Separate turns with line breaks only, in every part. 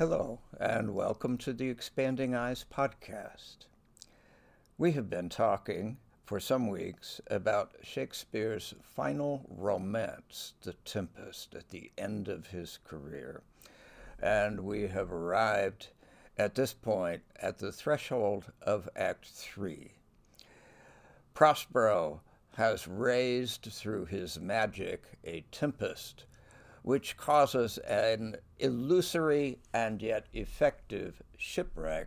Hello, and welcome to the Expanding Eyes podcast. We have been talking for some weeks about Shakespeare's final romance, The Tempest, at the end of his career. And we have arrived at this point at the threshold of Act 3. Prospero has raised through his magic a tempest which causes an illusory and yet effective shipwreck,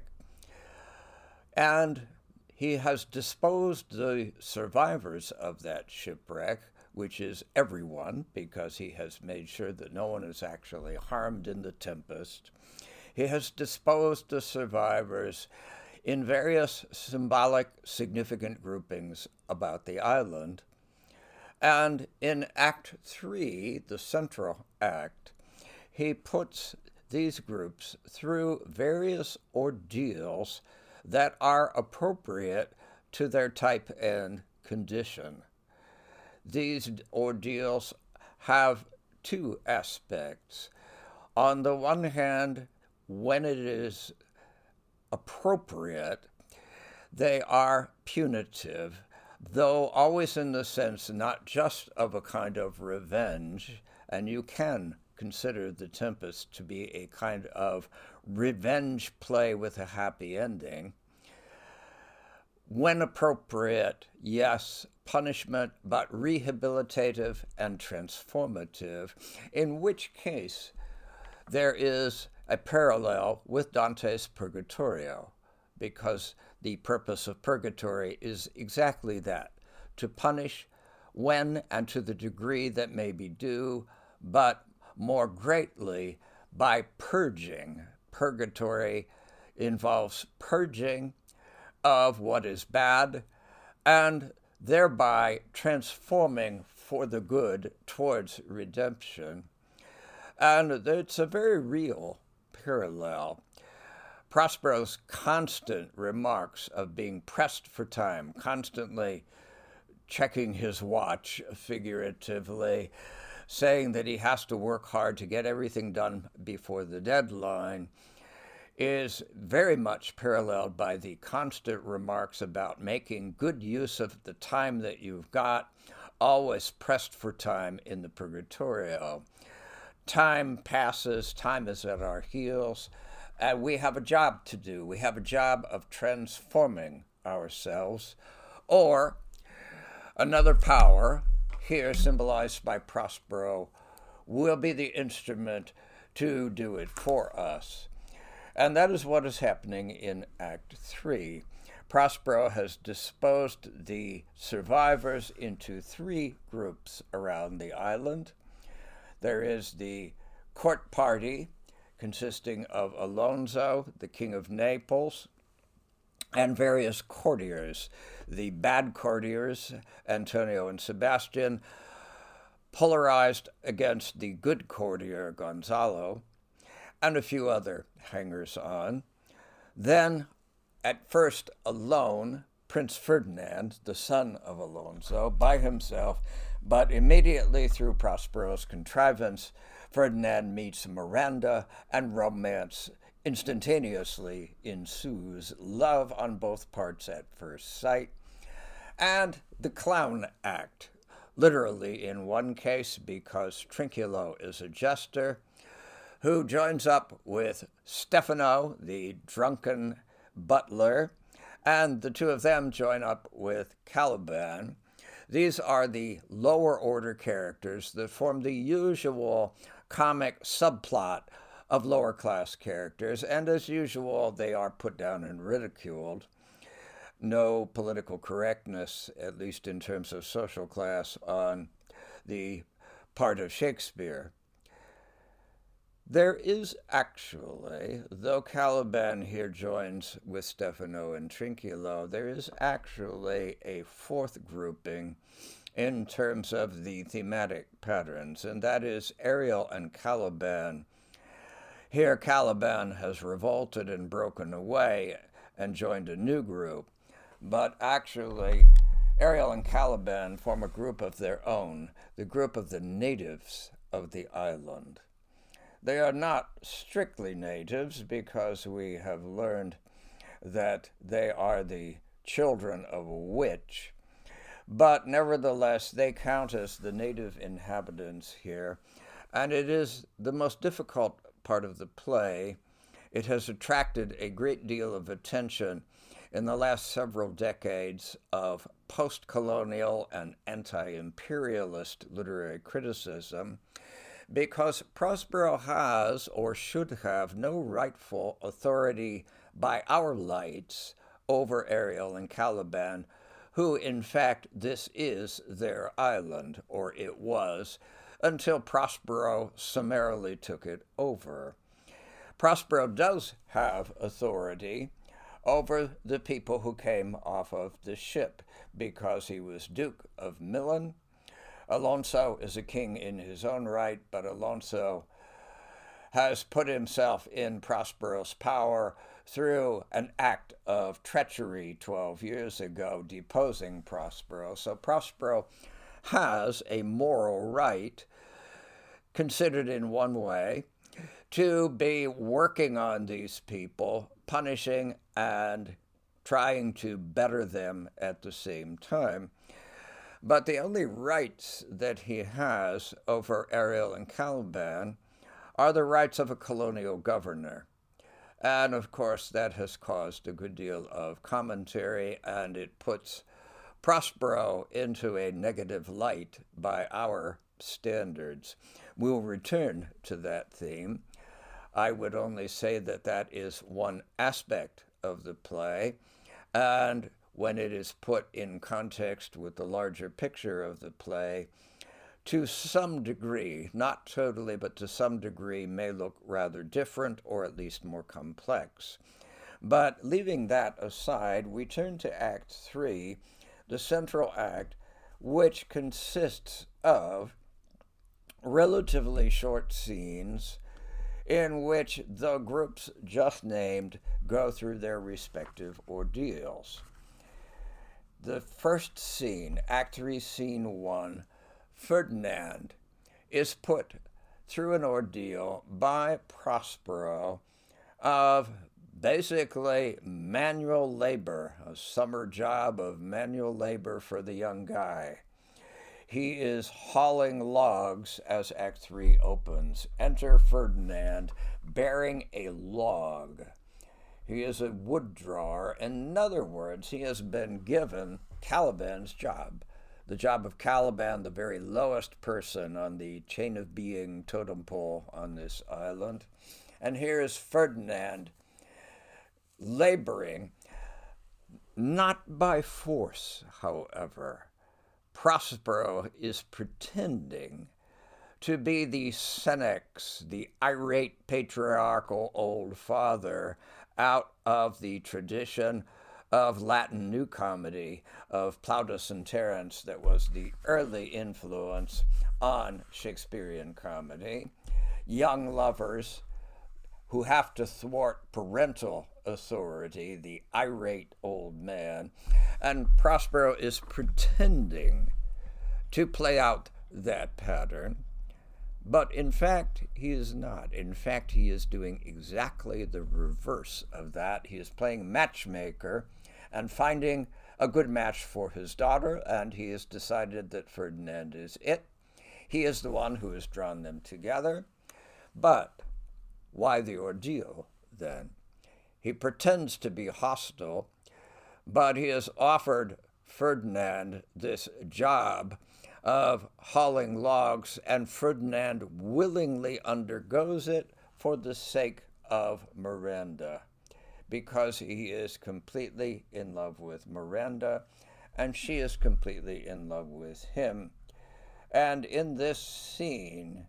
and he has disposed the survivors of that shipwreck, which is everyone, because he has made sure that no one is actually harmed in the tempest. He has disposed the survivors in various symbolic, significant groupings about the island. And in Act 3, the central act, he puts these groups through various ordeals that are appropriate to their type and condition. These ordeals have two aspects. On the one hand, when it is appropriate, they are punitive, though always in the sense not just of a kind of revenge, and you can consider The Tempest to be a kind of revenge play with a happy ending. When appropriate, yes, punishment, but rehabilitative and transformative, in which case there is a parallel with Dante's Purgatorio, because the purpose of purgatory is exactly that, to punish when and to the degree that may be due, but more greatly by purging. Purgatory involves purging of what is bad and thereby transforming for the good towards redemption. And it's a very real parallel. Prospero's constant remarks of being pressed for time, constantly checking his watch figuratively, saying that he has to work hard to get everything done before the deadline, is very much paralleled by the constant remarks about making good use of the time that you've got, always pressed for time in the Purgatorio. Time passes, time is at our heels, and we have a job to do. We have a job of transforming ourselves, or another power, here symbolized by Prospero, will be the instrument to do it for us. And that is what is happening in Act 3. Prospero has disposed the survivors into three groups around the island. There is the court party, consisting of Alonso, the King of Naples, and various courtiers. The bad courtiers, Antonio and Sebastian, polarized against the good courtier, Gonzalo, and a few other hangers-on. Then, at first alone, Prince Ferdinand, the son of Alonso, by himself, but immediately through Prospero's contrivance, Ferdinand meets Miranda, and romance instantaneously ensues, love on both parts at first sight. And the clown act, literally in one case because Trinculo is a jester, who joins up with Stefano, the drunken butler, and the two of them join up with Caliban. These are the lower order characters that form the usual comic subplot of lower class characters, and as usual, they are put down and ridiculed. No political correctness, at least in terms of social class, on the part of Shakespeare. There is actually, though Caliban here joins with Stefano and Trinculo, there is actually a fourth grouping in terms of the thematic patterns, and that is Ariel and Caliban. Here, Caliban has revolted and broken away and joined a new group, but actually, Ariel and Caliban form a group of their own, the group of the natives of the island. They are not strictly natives because we have learned that they are the children of a witch, but nevertheless they count as the native inhabitants here, and it is the most difficult part of the play. It has attracted a great deal of attention in the last several decades of post-colonial and anti-imperialist literary criticism, because Prospero has, or should have, no rightful authority by our lights over Ariel and Caliban, who, in fact, this is their island, or it was, until Prospero summarily took it over. Prospero does have authority over the people who came off of the ship, because he was Duke of Milan. Alonso is a king in his own right, but Alonso has put himself in Prospero's power through an act of treachery 12 years ago, deposing Prospero. So Prospero has a moral right, considered in one way, to be working on these people, punishing and trying to better them at the same time. But the only rights that he has over Ariel and Caliban are the rights of a colonial governor. And of course, that has caused a good deal of commentary, and it puts Prospero into a negative light by our standards. We'll return to that theme. I would only say that that is one aspect of the play, and when it is put in context with the larger picture of the play, to some degree, not totally, but to some degree, may look rather different, or at least more complex. But leaving that aside, we turn to Act 3, the central act, which consists of relatively short scenes in which the groups just named go through their respective ordeals. The first scene, Act 3, Scene 1, Ferdinand is put through an ordeal by Prospero of basically manual labor, a summer job of manual labor for the young guy. He is hauling logs as Act 3 opens. Enter Ferdinand bearing a log. He is a wood drawer. In other words, he has been given Caliban's job. The job of Caliban, the very lowest person on the chain of being totem pole on this island. And here is Ferdinand laboring, not by force, however. Prospero is pretending to be the senex, the irate patriarchal old father, out of the tradition of Latin New Comedy, of Plautus and Terence, that was the early influence on Shakespearean comedy. Young lovers who have to thwart parental authority, the irate old man, and Prospero is pretending to play out that pattern, but in fact he is not. In fact, he is doing exactly the reverse of that. He is playing matchmaker and finding a good match for his daughter, and he has decided that Ferdinand is it. He is the one who has drawn them together. But why the ordeal, then? He pretends to be hostile, but he has offered Ferdinand this job of hauling logs, and Ferdinand willingly undergoes it for the sake of Miranda, because he is completely in love with Miranda, and she is completely in love with him. And in this scene,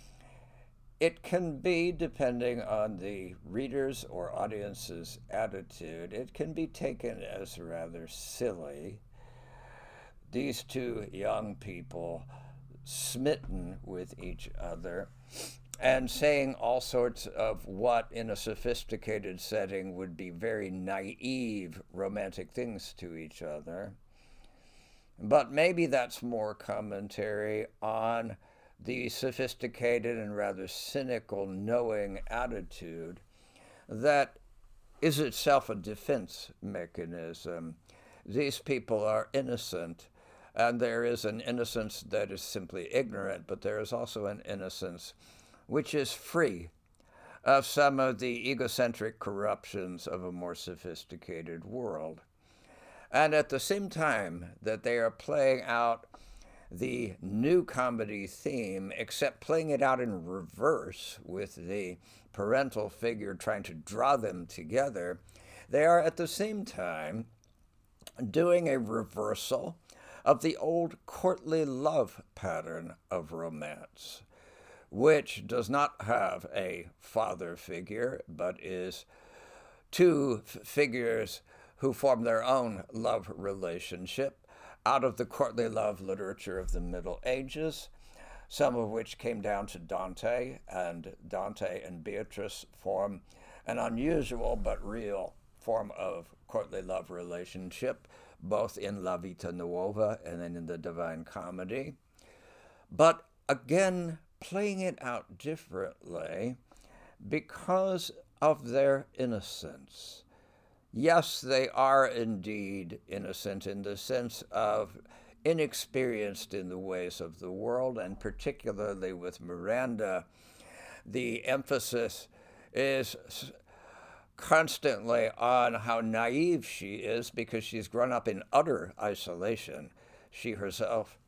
it can be, depending on the reader's or audience's attitude, it can be taken as rather silly. These two young people smitten with each other and saying all sorts of what in a sophisticated setting would be very naive romantic things to each other. But maybe that's more commentary on the sophisticated and rather cynical knowing attitude that is itself a defense mechanism. These people are innocent, and there is an innocence that is simply ignorant, but there is also an innocence which is free of some of the egocentric corruptions of a more sophisticated world. And at the same time that they are playing out the new comedy theme, except playing it out in reverse with the parental figure trying to draw them together, they are at the same time doing a reversal of the old courtly love pattern of romance, which does not have a father figure, but is two figures who form their own love relationship out of the courtly love literature of the Middle Ages, some of which came down to Dante, and Dante and Beatrice form an unusual but real form of courtly love relationship, both in La Vita Nuova and then in the Divine Comedy. But again, playing it out differently because of their innocence. Yes, they are indeed innocent in the sense of inexperienced in the ways of the world, and particularly with Miranda, the emphasis is constantly on how naive she is because she's grown up in utter isolation. She herself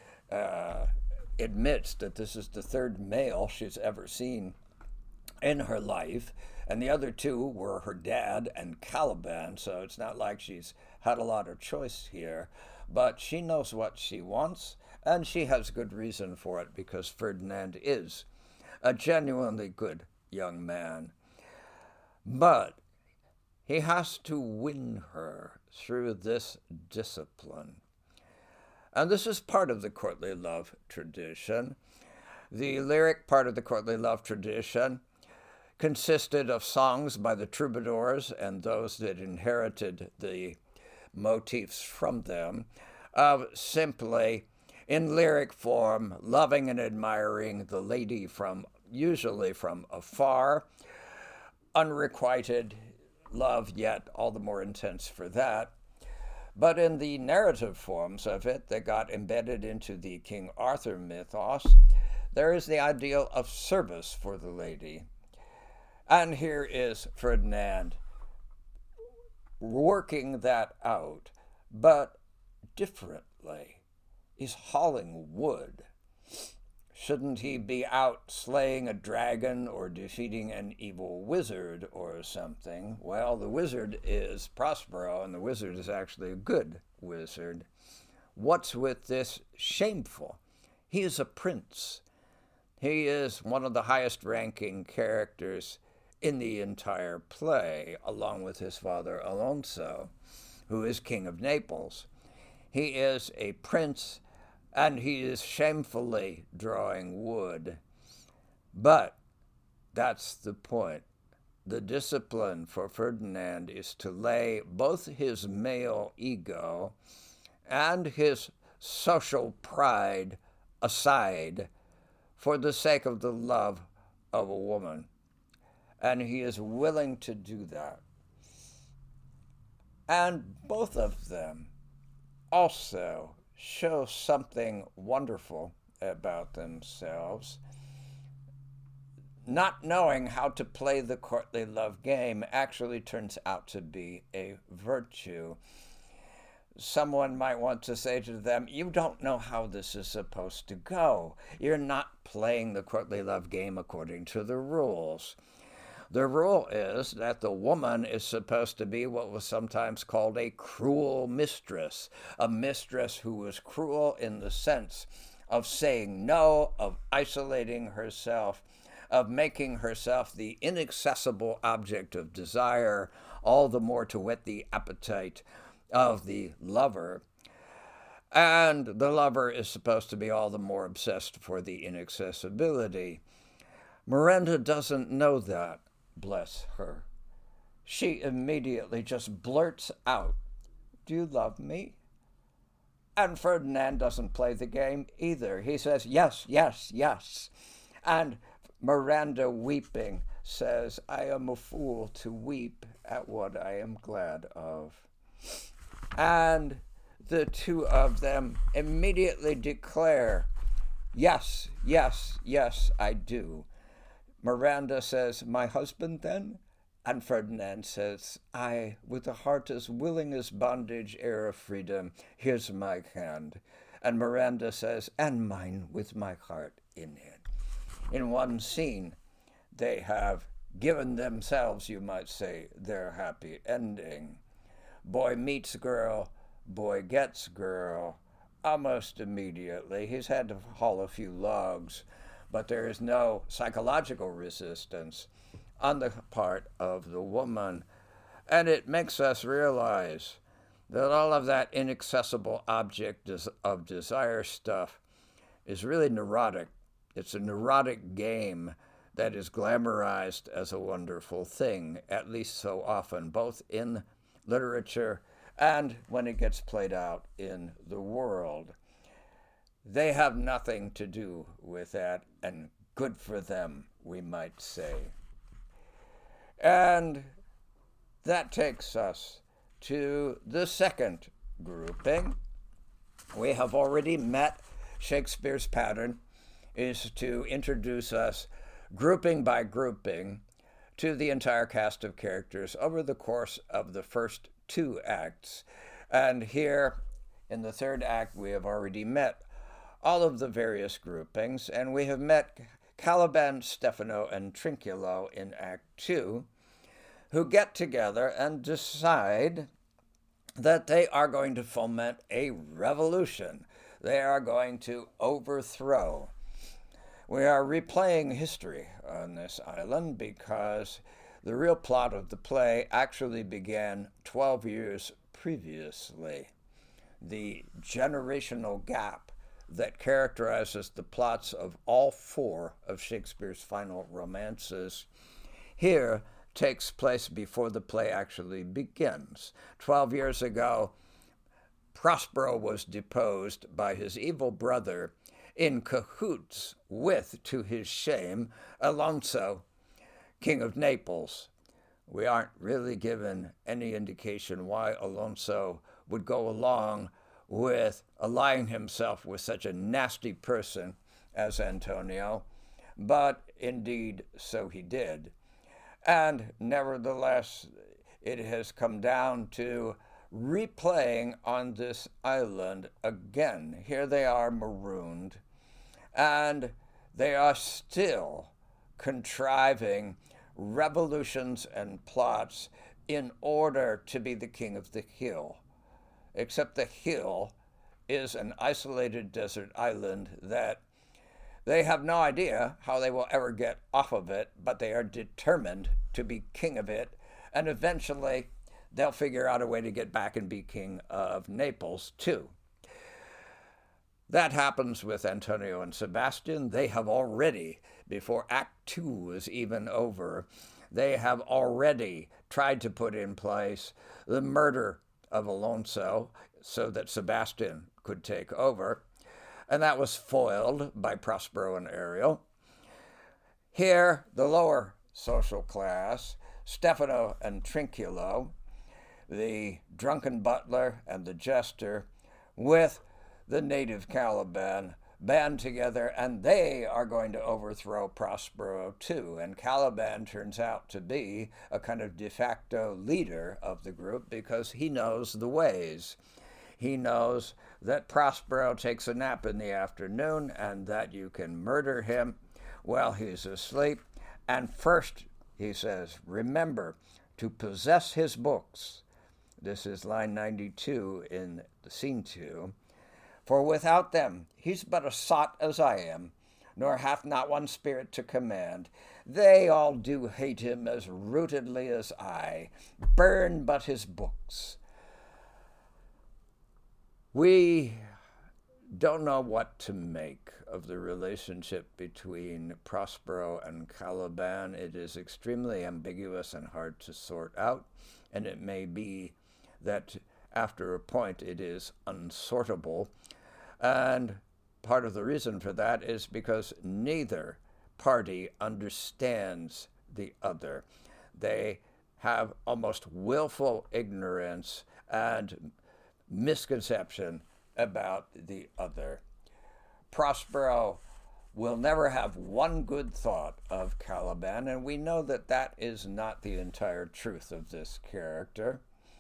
admits that this is the third male she's ever seen in her life, and the other two were her dad and Caliban, so it's not like she's had a lot of choice here. But she knows what she wants, and she has good reason for it because Ferdinand is a genuinely good young man. But he has to win her through this discipline. And this is part of the courtly love tradition. The lyric part of the courtly love tradition consisted of songs by the troubadours and those that inherited the motifs from them, of simply, in lyric form, loving and admiring the lady usually from afar, unrequited love, yet all the more intense for that. But in the narrative forms of it that got embedded into the King Arthur mythos, there is the ideal of service for the lady. And here is Ferdinand working that out, but differently. He's hauling wood. Shouldn't he be out slaying a dragon or defeating an evil wizard or something? Well, the wizard is Prospero, and the wizard is actually a good wizard. What's with this shameful? He is a prince. He is one of the highest-ranking characters in the entire play, along with his father Alonso, who is King of Naples. He is a prince, and he is shamefully drawing wood. But that's the point. The discipline for Ferdinand is to lay both his male ego and his social pride aside for the sake of the love of a woman. And he is willing to do that. And both of them also show something wonderful about themselves. Not knowing how to play the courtly love game actually turns out to be a virtue. Someone might want to say to them, you don't know how this is supposed to go. You're not playing the courtly love game according to the rules. The rule is that the woman is supposed to be what was sometimes called a cruel mistress, a mistress who was cruel in the sense of saying no, of isolating herself, of making herself the inaccessible object of desire, all the more to whet the appetite of the lover. And the lover is supposed to be all the more obsessed for the inaccessibility. Miranda doesn't know that. Bless her. She immediately just blurts out, do you love me? And Ferdinand doesn't play the game either. He says, yes, yes, yes. And Miranda, weeping, says, I am a fool to weep at what I am glad of. And the two of them immediately declare, yes, yes, yes, I do. Miranda says, my husband then? And Ferdinand says, I, with a heart as willing as bondage, heir of freedom, here's my hand. And Miranda says, and mine with my heart in it. In one scene, they have given themselves, you might say, their happy ending. Boy meets girl, boy gets girl, almost immediately. He's had to haul a few logs, but there is no psychological resistance on the part of the woman. And it makes us realize that all of that inaccessible object of desire stuff is really neurotic. It's a neurotic game that is glamorized as a wonderful thing, at least so often, both in literature and when it gets played out in the world. They have nothing to do with that, and good for them, we might say. And that takes us to the second grouping. We have already met. Shakespeare's pattern is to introduce us grouping by grouping to the entire cast of characters over the course of the first two acts. And here in the third act, we have already met all of the various groupings, and we have met Caliban, Stephano, and Trinculo in Act 2, who get together and decide that they are going to foment a revolution. They are going to overthrow. We are replaying history on this island because the real plot of the play actually began 12 years previously. The generational gap that characterizes the plots of all four of Shakespeare's final romances here takes place before the play actually begins. 12 years ago, Prospero was deposed by his evil brother in cahoots with, to his shame, Alonso, King of Naples. We aren't really given any indication why Alonso would go along with allying himself with such a nasty person as Antonio, but indeed so he did. And nevertheless, it has come down to replaying on this island again. Here they are marooned, and they are still contriving revolutions and plots in order to be the king of the hill. Except the hill is an isolated desert island that they have no idea how they will ever get off of it, but they are determined to be king of it, and eventually they'll figure out a way to get back and be king of Naples, too. That happens with Antonio and Sebastian. They have already, before Act 2 is even over, they have already tried to put in place the murder of Alonso so that Sebastian could take over, and that was foiled by Prospero and Ariel. Here, the lower social class, Stephano and Trinculo, the drunken butler and the jester, with the native Caliban, band together, and they are going to overthrow Prospero too. And Caliban turns out to be a kind of de facto leader of the group because he knows the ways. He knows that Prospero takes a nap in the afternoon and that you can murder him while he's asleep. And first, he says, remember to possess his books. This is line 92 in the scene 2. For without them, he's but a sot as I am, nor hath not one spirit to command. They all do hate him as rootedly as I, burn but his books. We don't know what to make of the relationship between Prospero and Caliban. It is extremely ambiguous and hard to sort out, and it may be that After a point, it is unsortable. And part of the reason for that is because neither party understands the other. They have almost willful ignorance and misconception about the other. Prospero will never have one good thought of Caliban, and we know that that is not the entire truth of this character.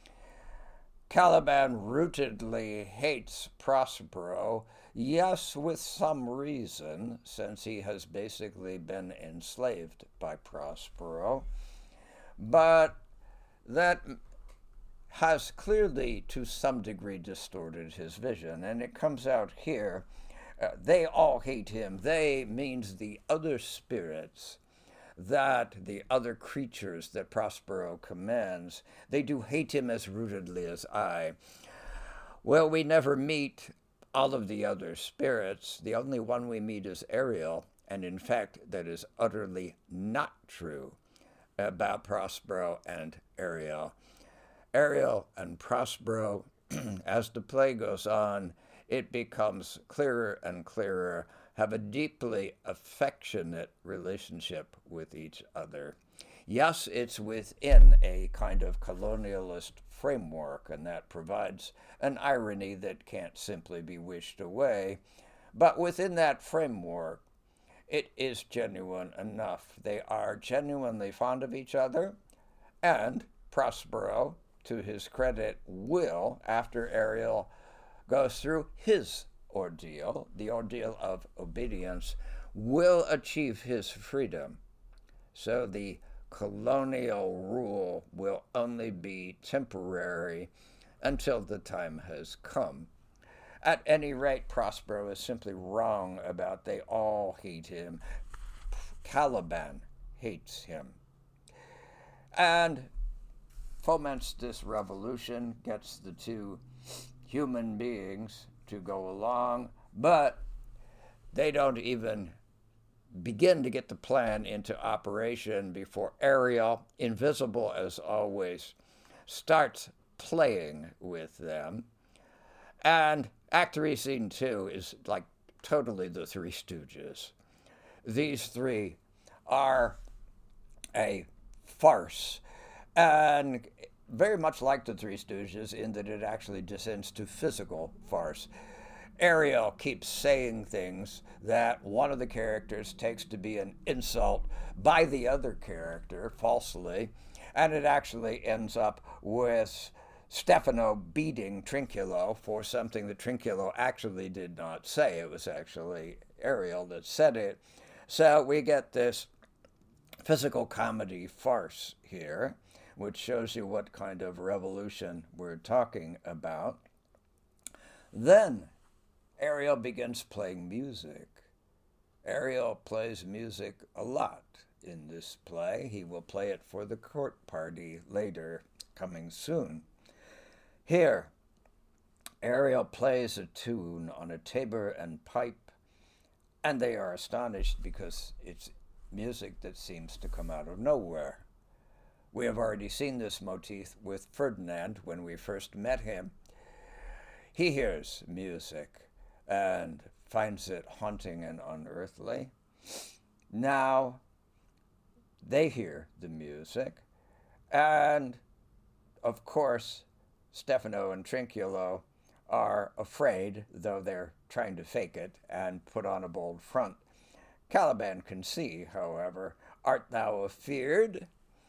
Caliban rootedly hates Prospero, yes, with some reason, since he has basically been enslaved by Prospero, but that has clearly, to some degree, distorted his vision, and it comes out here. They all hate him. They means the other spirits, that the other creatures that Prospero commands. They do hate him as rootedly as I. Well, we never meet all of the other spirits. The only one we meet is Ariel, and in fact, that is utterly not true about Prospero and Ariel. Ariel and Prospero, as the play goes on, it becomes clearer and clearer, have a deeply affectionate relationship with each other. Yes, it's within a kind of colonialist framework, and that provides an irony that can't simply be wished away. But within that framework, it is genuine enough. They are genuinely fond of each other, and Prospero, to his credit, will, after Ariel goes through his ordeal, the ordeal of obedience, will achieve his freedom. So the colonial rule will only be temporary until the time has come. At any rate, Prospero is simply wrong about they all hate him. Caliban hates him. And foments this revolution, gets the two human beings to go along, but they don't even begin to get the plan into operation before Ariel, invisible as always, starts playing with them. And Act 3, Scene 2 is like totally the Three Stooges. These three are a farce, and very much like the Three Stooges in that it actually descends to physical farce. Ariel keeps saying things that one of the characters takes to be an insult by the other character, falsely, and it actually ends up with Stefano beating Trinculo for something that Trinculo actually did not say. It was actually Ariel that said it. So we get this physical comedy farce here, which shows you what kind of revolution we're talking about. Then Ariel begins playing music. Ariel plays music a lot in this play. He will play it for the court party later, coming soon. Here, Ariel plays a tune on a tabor and pipe, and they are astonished because it's music that seems to come out of nowhere. We have already seen this motif with Ferdinand when we first met him. He hears music and finds it haunting and unearthly. Now they hear the music, and of course, Stefano and Trinculo are afraid, though they're trying to fake it and put on a bold front. Caliban can see, however, art thou afeard?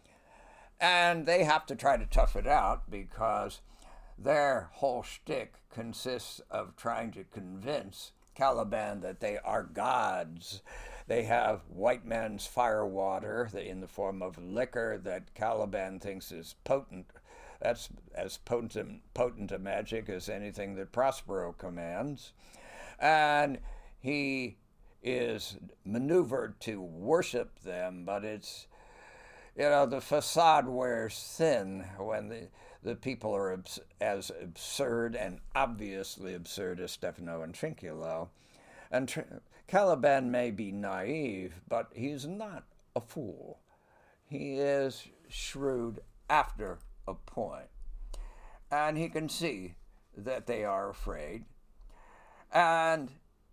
And they have to try to tough it out because their whole shtick consists of trying to convince Caliban that they are gods. They have white man's firewater in the form of liquor that Caliban thinks is potent. That's as potent a magic as anything that Prospero commands. And he is maneuvered to worship them, but it's, the facade wears thin when the people are as absurd and obviously absurd as Stefano and Trinculo. And Caliban may be naive, but he's not a fool. He is shrewd after a point. and he can see that they are afraid, and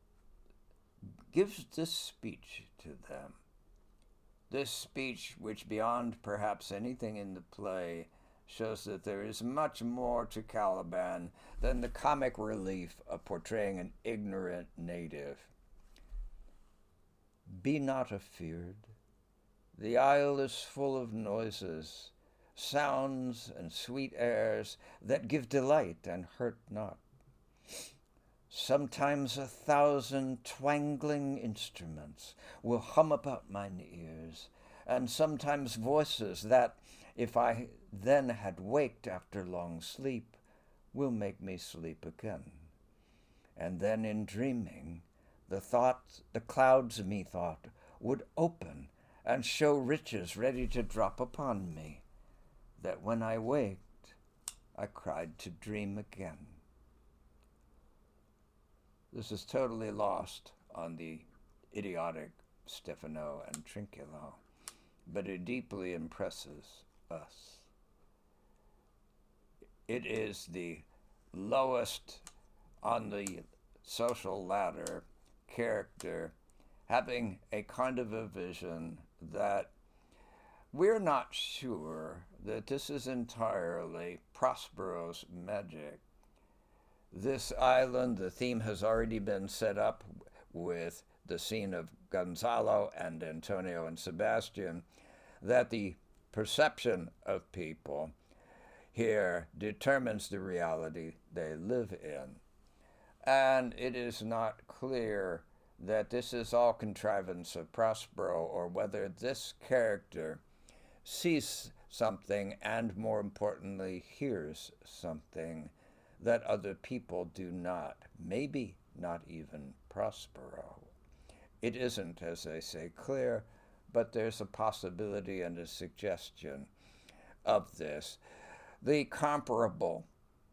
gives this speech to them. This speech, which beyond perhaps anything in the play, shows that there is much more to Caliban than the comic relief of portraying an ignorant native. Be not afeard. The isle is full of noises, sounds and sweet airs that give delight and hurt not. Sometimes 1,000 twangling instruments will hum about mine ears, and sometimes voices that, if I then had waked after long sleep, will make me sleep again. And then in dreaming, the clouds methought would open and show riches ready to drop upon me, that when I waked, I cried to dream again. This is totally lost on the idiotic Stephano and Trinculo, but it deeply impresses us. It is the lowest on the social ladder character having a kind of a vision that we're not sure that this is entirely Prospero's magic. This island, the theme has already been set up with the scene of Gonzalo and Antonio and Sebastian, that the perception of people here determines the reality they live in. And it is not clear that this is all contrivance of Prospero, or whether this character sees something and, more importantly, hears something that other people do not, maybe not even Prospero. It isn't, as I say, clear, but there's a possibility and a suggestion of this. The comparable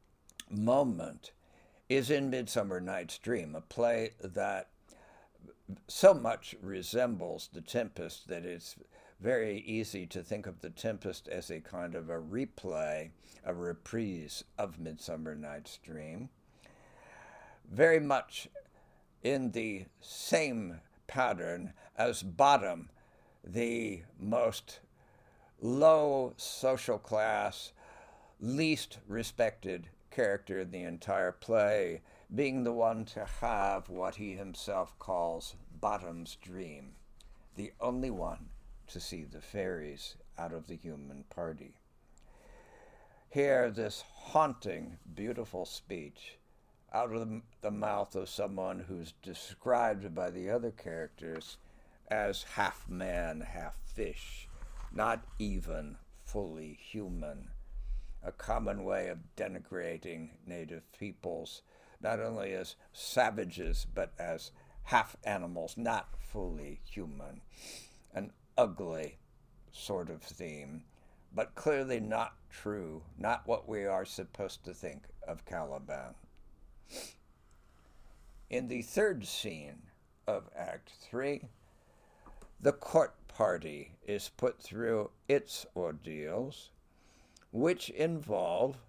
moment is in Midsummer Night's Dream, a play that so much resembles The Tempest that it's very easy to think of The Tempest as a kind of a replay, a reprise of Midsummer Night's Dream. Very much in the same pattern as Bottom, the most low social class, least respected character in the entire play, being the one to have what he himself calls Bottom's dream, the only one to see the fairies out of the human party. Here, this haunting, beautiful speech out of the mouth of someone who's described by the other characters as half man, half fish, not even fully human, a common way of denigrating native peoples, not only as savages, but as half animals, not fully human. An ugly sort of theme, but clearly not true, not what we are supposed to think of Caliban. In the third scene of Act 3, the court party is put through its ordeals, which involve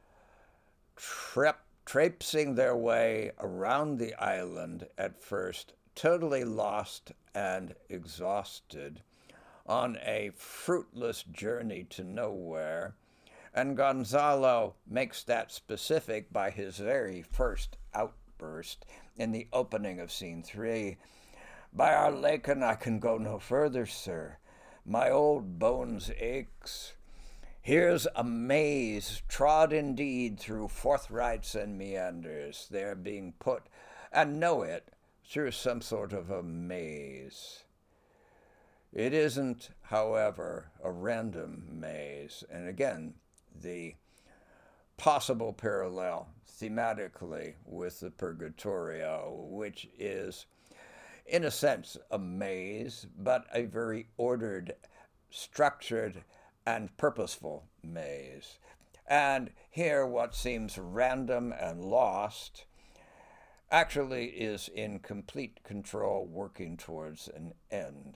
traipsing their way around the island at first, totally lost and exhausted, on a fruitless journey to nowhere. And Gonzalo makes that specific by his very first outburst in the opening of Scene 3. "By our Lacon, I can go no further, sir. My old bones aches. Here's a maze, trod indeed through forthrights and meanders. They're being put, and know it, through some sort of a maze." It isn't, however, a random maze. And again, the possible parallel thematically with the Purgatorio, which is, in a sense, a maze, but a very ordered, structured, and purposeful maze. And here, what seems random and lost actually is in complete control, working towards an end.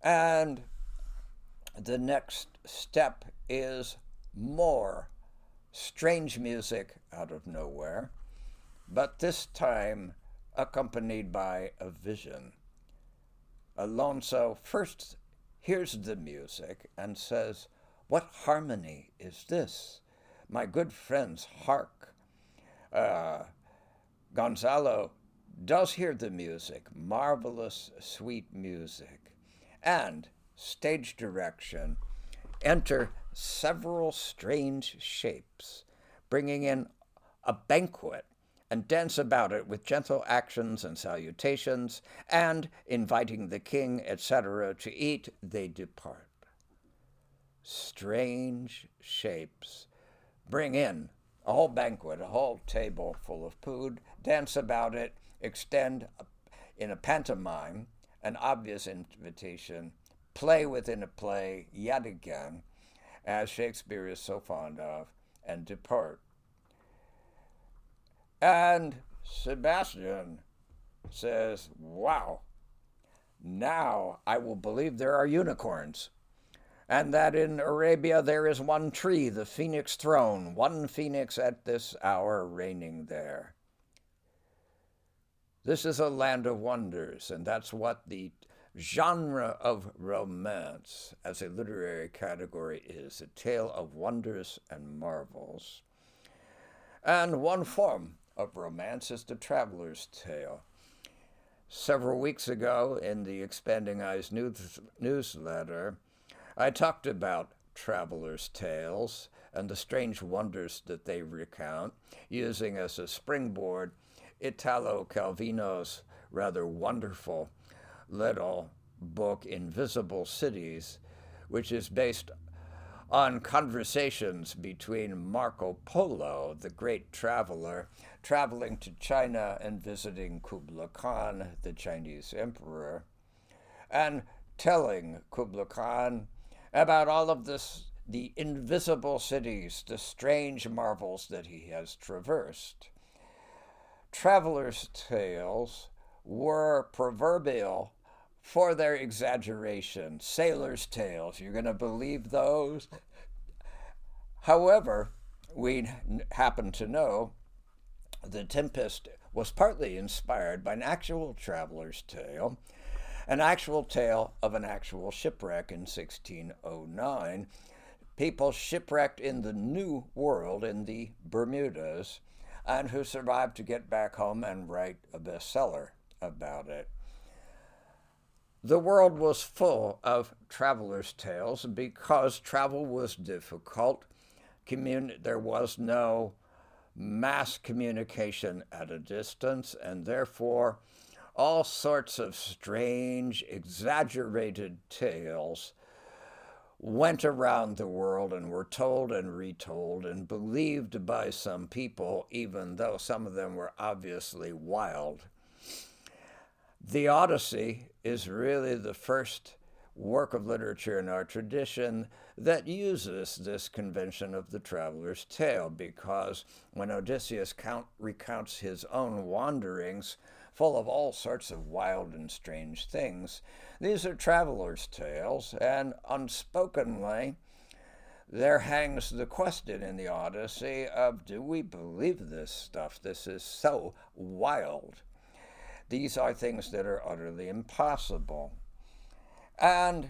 And the next step is more strange music out of nowhere, but this time accompanied by a vision. Alonso first hears the music and says, "What harmony is this? My good friends, hark." Gonzalo does hear the music, marvelous, sweet music, and stage direction, enter several strange shapes, bringing in a banquet and dance about it with gentle actions and salutations, and inviting the king, etc., to eat, they depart. Strange shapes bring in a whole banquet, a whole table full of food, dance about it, extend in a pantomime an obvious invitation, play within a play yet again, as Shakespeare is so fond of, and depart. And Sebastian says, "Wow, now I will believe there are unicorns, and that in Arabia there is one tree, the phoenix throne, one phoenix at this hour reigning there." This is a land of wonders, and that's what the genre of romance as a literary category is, a tale of wonders and marvels. And one form of romance is the traveler's tale. Several weeks ago in the Expanding Eyes newsletter, I talked about traveler's tales and the strange wonders that they recount, using as a springboard Italo Calvino's rather wonderful little book, Invisible Cities, which is based on conversations between Marco Polo, the great traveler, traveling to China and visiting Kublai Khan, the Chinese emperor, and telling Kublai Khan about all of the invisible cities, the strange marvels that he has traversed. Travelers' tales were proverbial for their exaggeration. Sailors' tales, you're going to believe those? However, we happen to know The Tempest was partly inspired by an actual traveler's tale, an actual tale of an actual shipwreck in 1609. People shipwrecked in the New World in the Bermudas, and who survived to get back home and write a bestseller about it. The world was full of travelers' tales because travel was difficult. There was no mass communication at a distance, and therefore all sorts of strange, exaggerated tales went around the world and were told and retold and believed by some people, even though some of them were obviously wild. The Odyssey is really the first work of literature in our tradition that uses this convention of the traveler's tale, because when Odysseus recounts his own wanderings, full of all sorts of wild and strange things, these are traveler's tales, and unspokenly there hangs the question in the Odyssey of, do we believe this stuff? This is so wild. These are things that are utterly impossible. And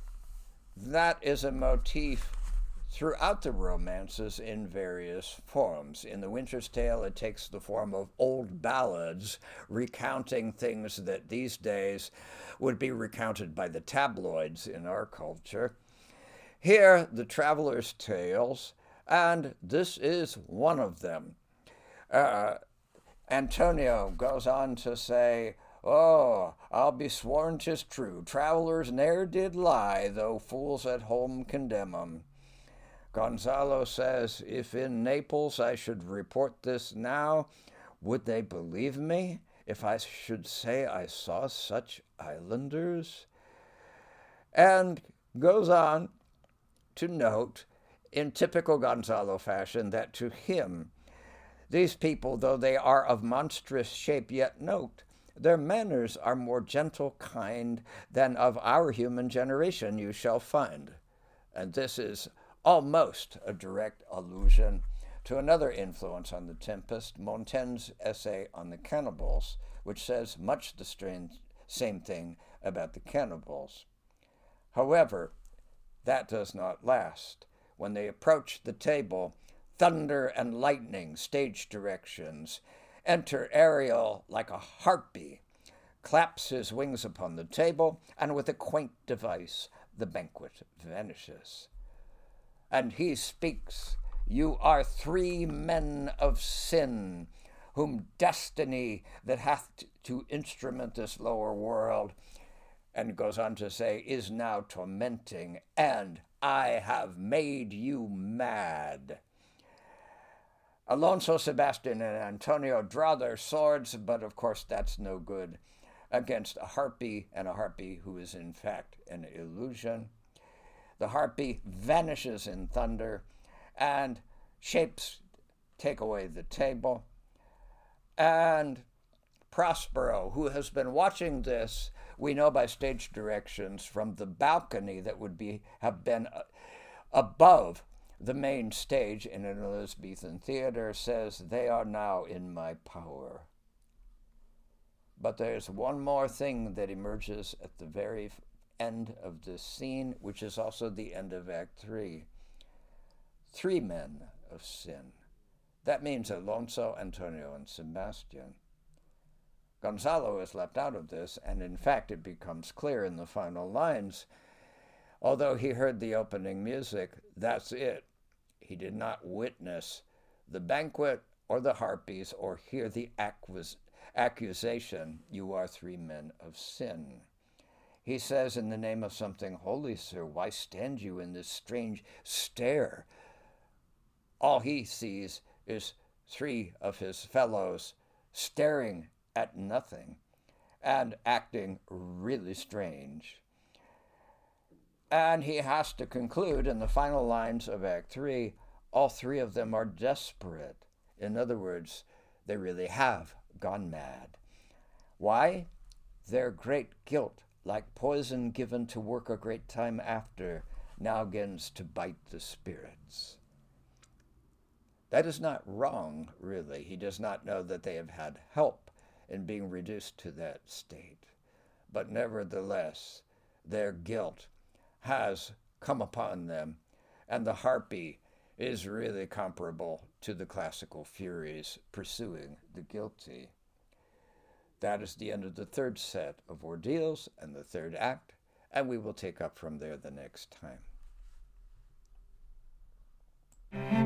that is a motif throughout the romances in various forms. In The Winter's Tale, it takes the form of old ballads recounting things that these days would be recounted by the tabloids in our culture. Here, the traveler's tales, and this is one of them. Antonio goes on to say, "Oh, I'll be sworn 'tis true, travelers ne'er did lie, though fools at home condemn 'em." Gonzalo says, "If in Naples I should report this now, would they believe me if I should say I saw such islanders?" And goes on to note, in typical Gonzalo fashion, that to him, these people, though they are of monstrous shape, yet note, their manners are more gentle, kind than of our human generation you shall find. And this is almost a direct allusion to another influence on The Tempest, Montaigne's essay on the cannibals, which says much the same thing about the cannibals. However, that does not last. When they approach the table, thunder and lightning, stage directions, enter Ariel like a harpy, claps his wings upon the table, and with a quaint device, the banquet vanishes. And he speaks, "You are 3 men of sin, whom destiny that hath to instrument this lower world," and goes on to say, "is now tormenting, and I have made you mad." Alonso, Sebastian, and Antonio draw their swords, but of course that's no good against a harpy, and a harpy who is in fact an illusion. The harpy vanishes in thunder, and shapes take away the table. And Prospero, who has been watching this, we know by stage directions, from the balcony that would have been above the main stage in an Elizabethan theater, says, "They are now in my power." But there's one more thing that emerges at the very end of this scene, which is also the end of Act 3. 3 men of sin. That means Alonso, Antonio, and Sebastian. Gonzalo is left out of this, and in fact it becomes clear in the final lines. Although he heard the opening music, that's it. He did not witness the banquet or the harpies or hear the accusation, "You are 3 men of sin." He says, "In the name of something holy, sir, why stand you in this strange stare?" All he sees is 3 of his fellows staring at nothing and acting really strange. And he has to conclude in the final lines of Act 3, all 3 of them are desperate. In other words, they really have gone mad. Why? Their great guilt, like poison given to work a great time after, now begins to bite the spirits. That is not wrong, really. He does not know that they have had help in being reduced to that state. But nevertheless, their guilt has come upon them, and the harpy is really comparable to the classical Furies pursuing the guilty. That is the end of the 3rd set of ordeals and the 3rd act, and we will take up from there the next time.